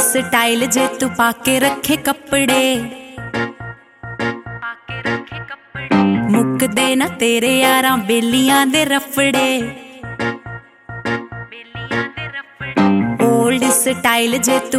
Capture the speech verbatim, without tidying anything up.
Style जे तू पाके रखे कपड़े, मुकदे ना तेरे यारां बेलियां दे रफड़े। ओल्ड स्टाइल जे तू